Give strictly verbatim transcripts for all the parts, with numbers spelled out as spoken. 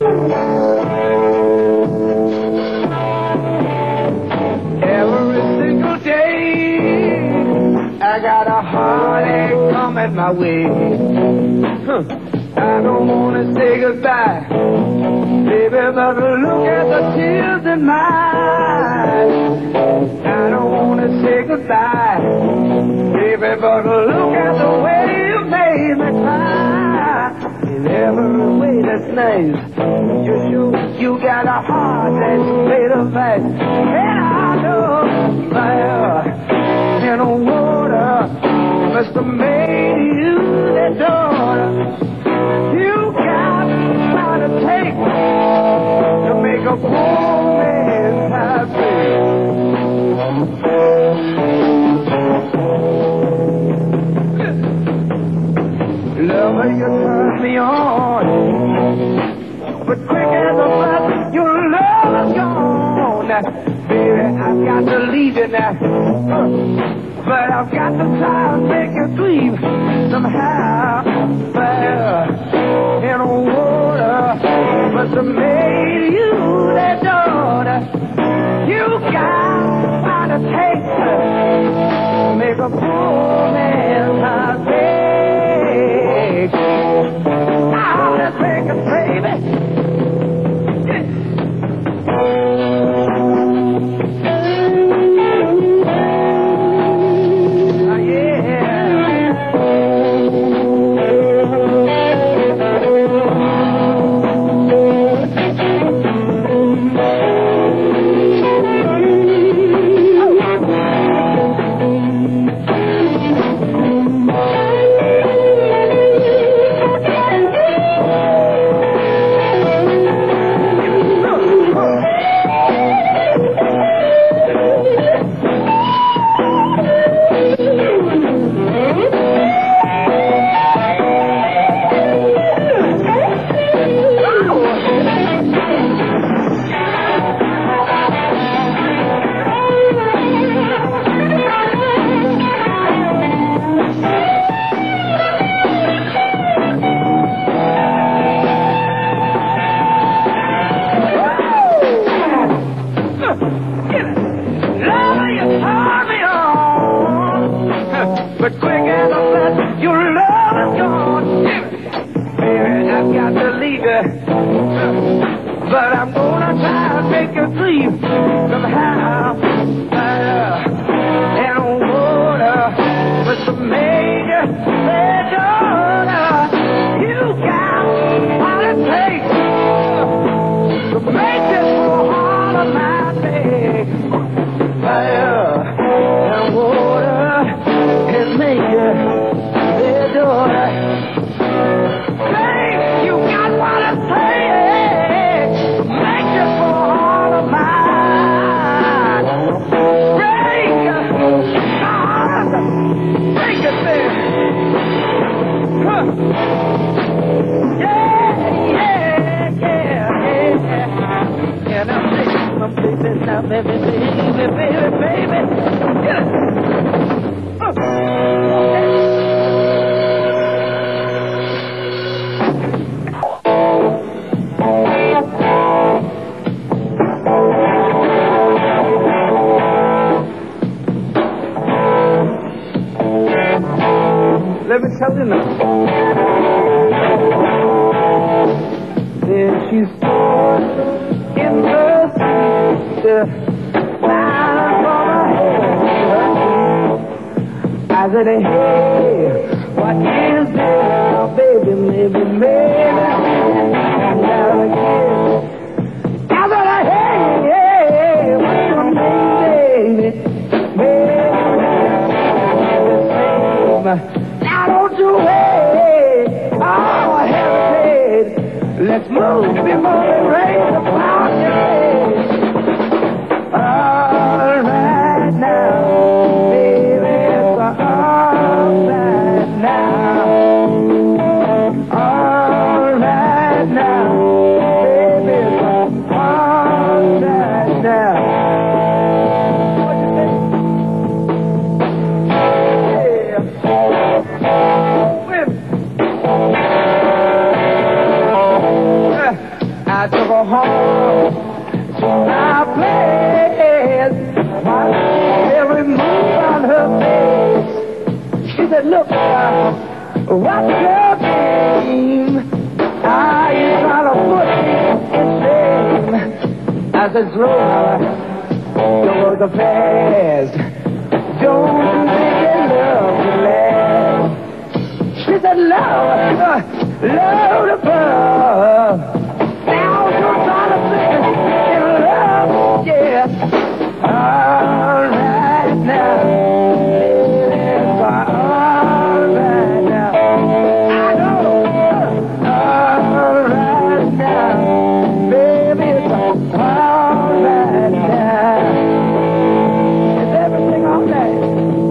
Every single day, I got a heartache coming my way. Huh. I don't wanna say goodbye, baby, but look at the tears in my eyes. I don't wanna say goodbye, baby, but look at the way you made me cry. In every way that's nice, you you you got a heart that's made of ice. And I know fire and water must have made you that daughter. You got what it takes to make a poor man happy. Lover, you turn me on, but quick as a bus, your love is gone. Baby, I've got to leave you now, but I've got to try to make you dream somehow. Fire and water must have made you that daughter. You got what it takes to make a poor man happy. Now let's make it, baby. But quick as a flash, your love is gone. Baby, I've got to leave you, but I'm gonna try to make you dream somehow. Fire and water must have made you their daughter. You got what it takes to make this whole heart of mine big. Fire and water and make you their daughter. Babe, you got what it takes to make this whole heart of mine. Break it, God, break it there. Huh. Yeah, yeah, yeah, yeah. Yeah, now baby, my baby, now baby, baby, baby, baby. Get it. Let me tell you now. There she's in the street, lying on her head. I said, hey, what is this, baby, maybe, maybe, I'm down again. I said, hey, hey, what's your name, baby, baby, now don't you wait, oh, hesitate, let's move before the rain upon you. All right now, baby, it's all right now. All right now, baby, it's all right now. What you think? Yeah. I I took her home to my place. Every move on her face, she said, look, uh, what's your name? Are you trying to put me in shame? I said, slow, you're the fast. Don't you think you love to last? She said, love, uh, love the bird. Now you're trying to think in love, yeah. All right now, baby, all right now. I know, all right now, baby, it's all right now. Is everything all right?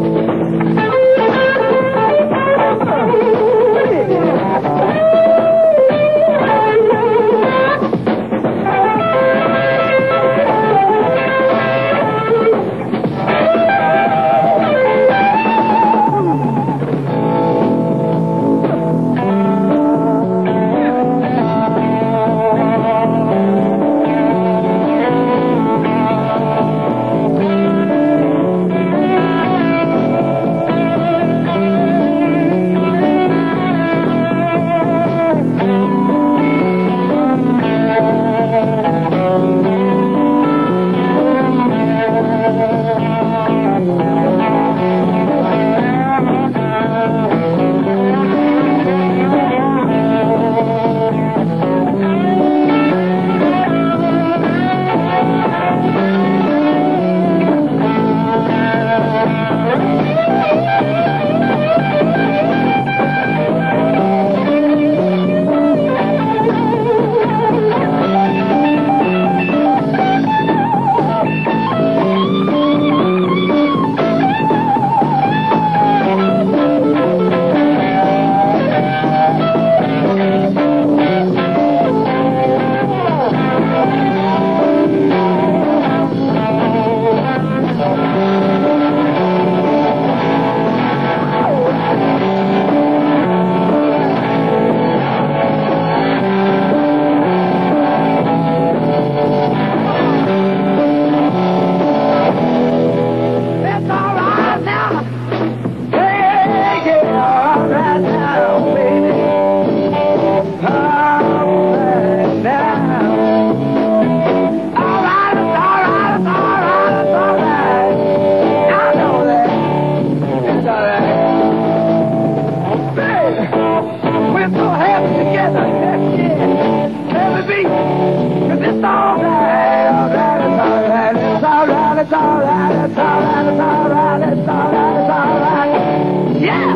It's alright, it's alright, it's alright, it's alright, it's alright. Yeah!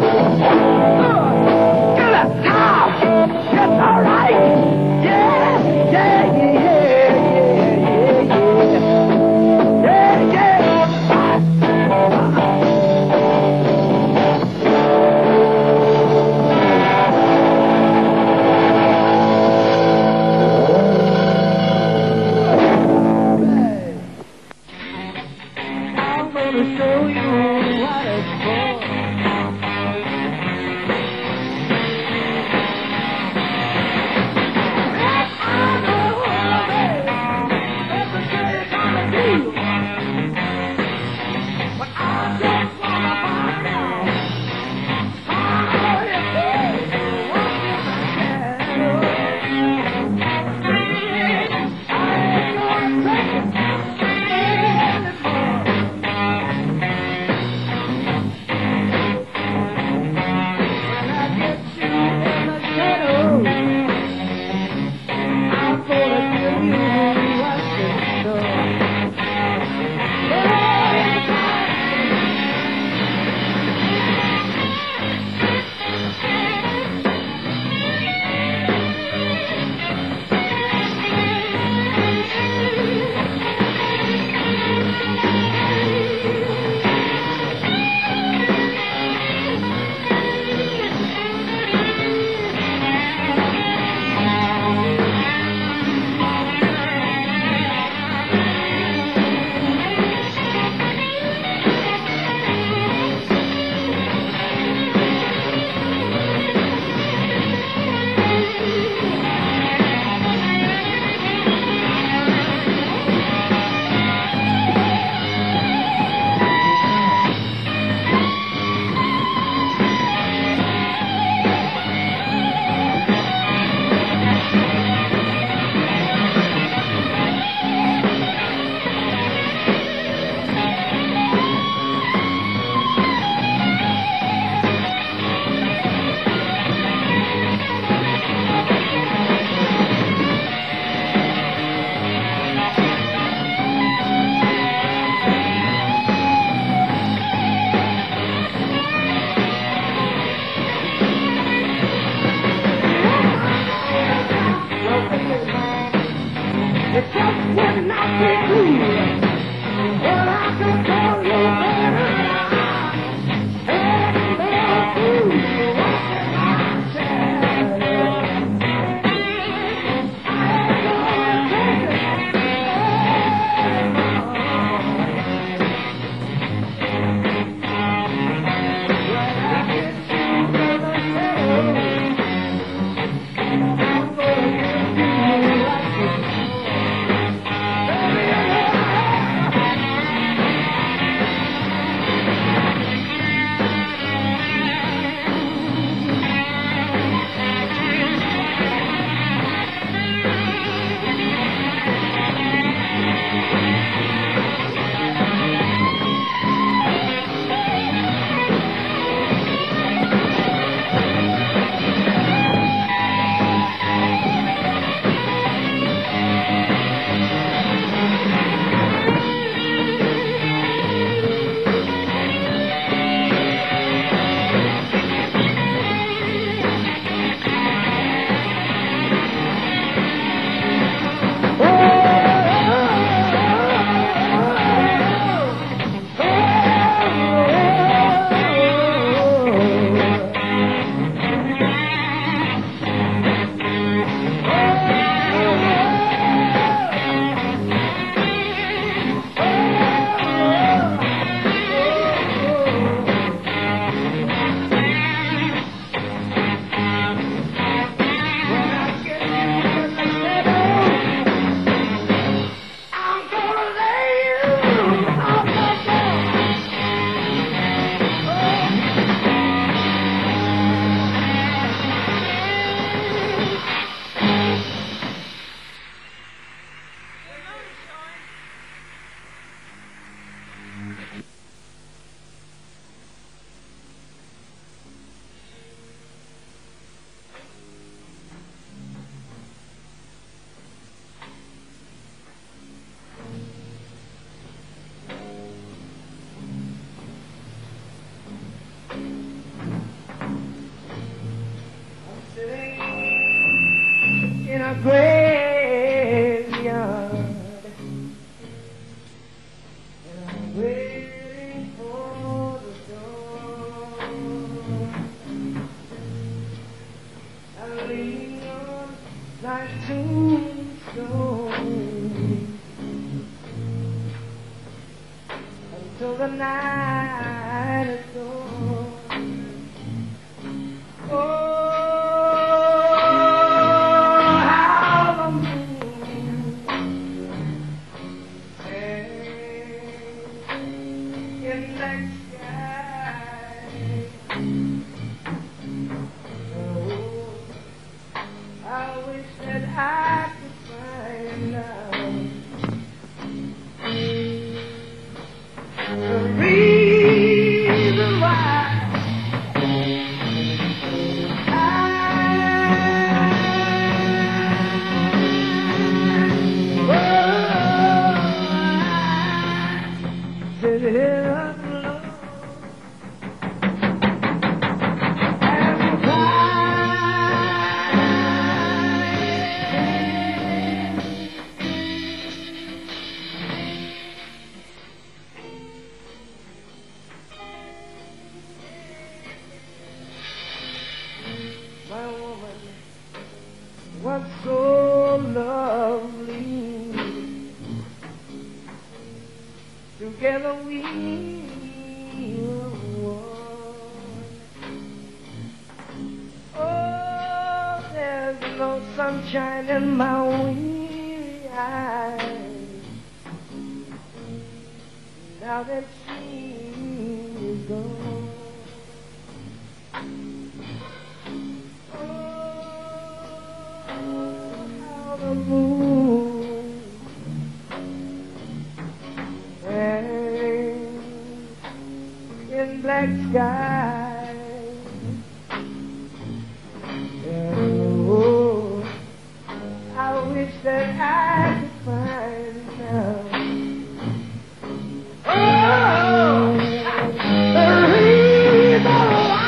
Uh, get it now! It's alright! Yeah! Yeah, yeah, yeah, yeah, yeah, yeah. I'm gonna show you what it's It just would not be true. Well, I could call you better. Hey, better too. In a graveyard, and I'm waiting for the dawn. I'm leaning on like tombstone until the night is gone. Oh. My woman was so lovely. Together we were one. Oh, there's no sunshine in my weary eyes now that she is gone. The moon and in black sky, and oh, I wish that I could find out. Oh, the reason why.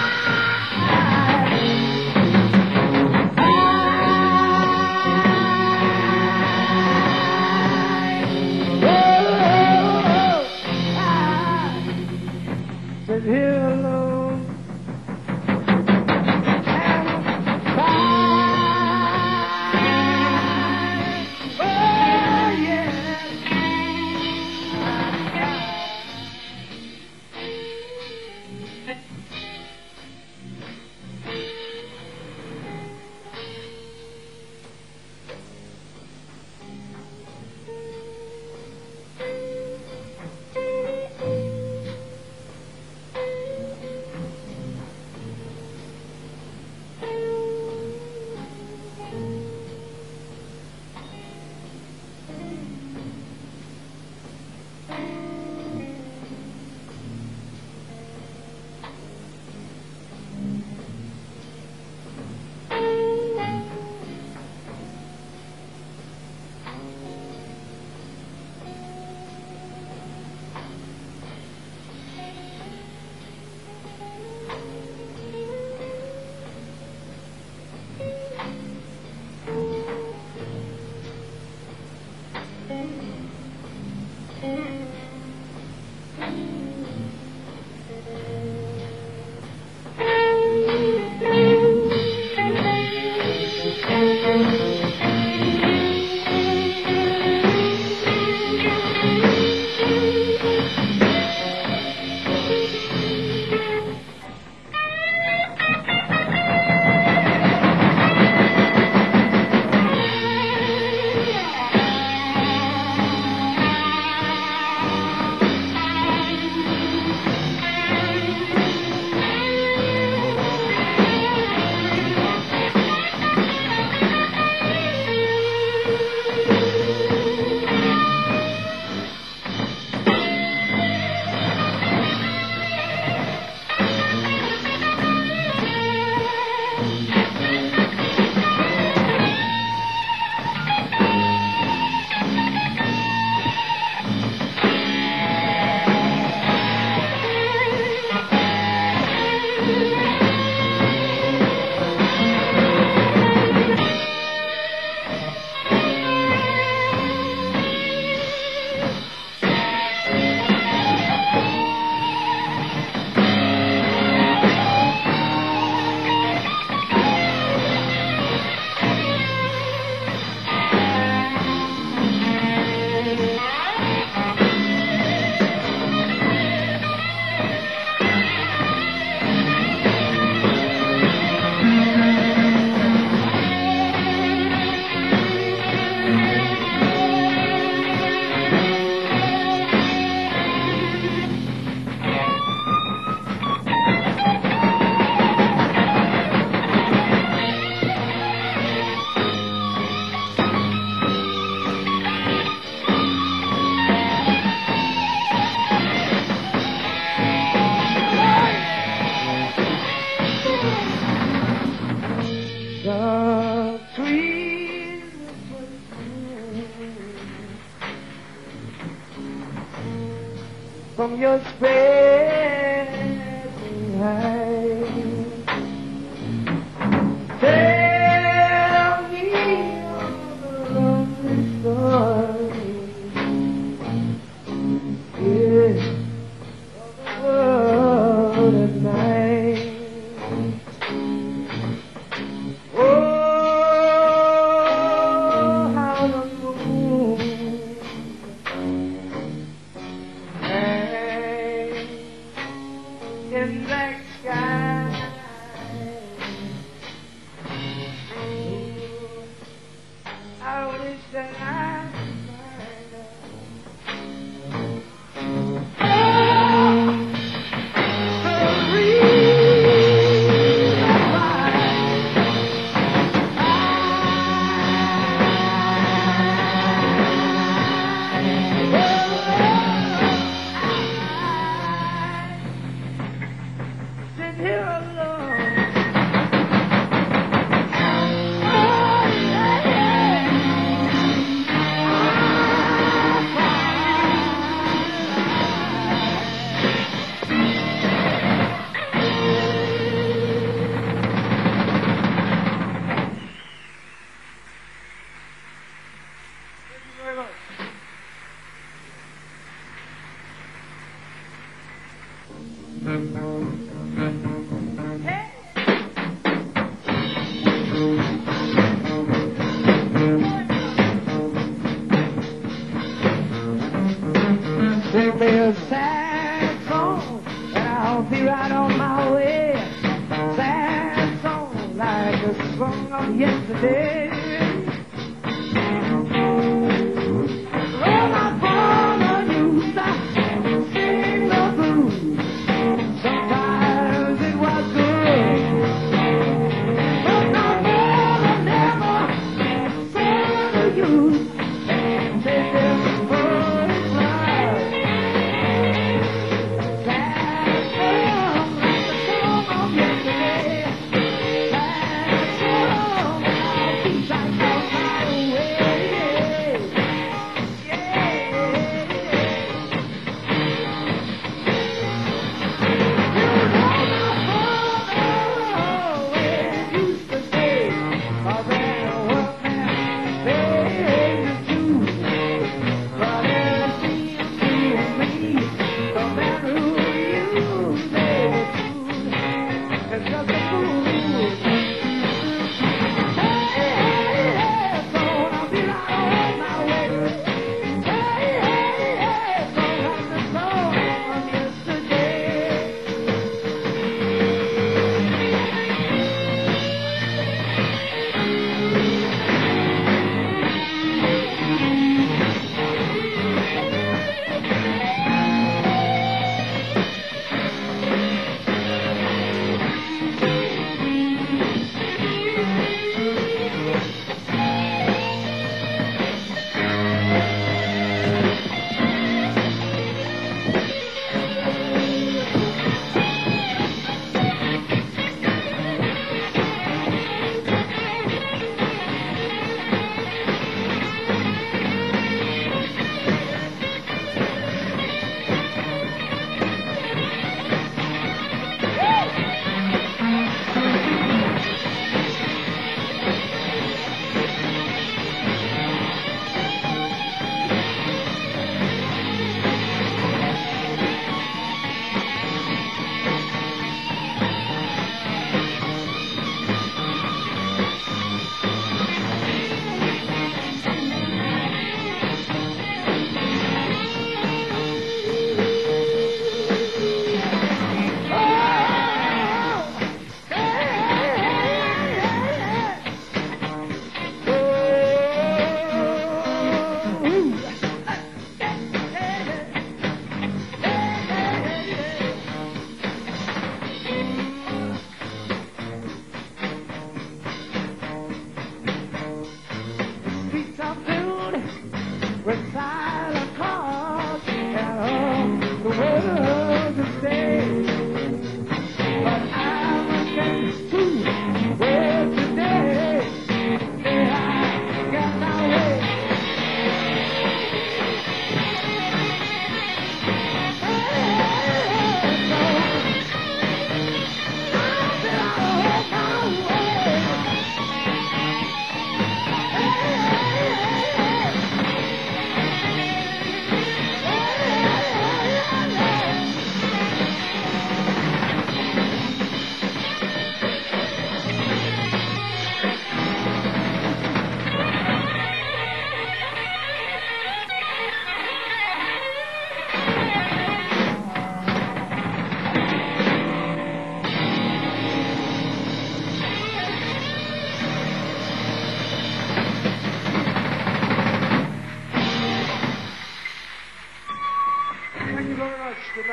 from your spreading height. Tell me of the lonely story, yeah, of the world at night. Oh, how the moon hangs in black sky. I wish that I could find her. Oh, the reason why I sit here alone. Sing me a sad song, and I'll be right on my way. Sad song like a song of yesterday. Well, my father used to sing the blues. Sometimes it was good, but my mother never sang the youth and take them for his love. Sad song like the song of yesterday. Sad song I'll be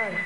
right.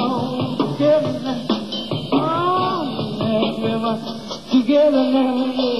Together now.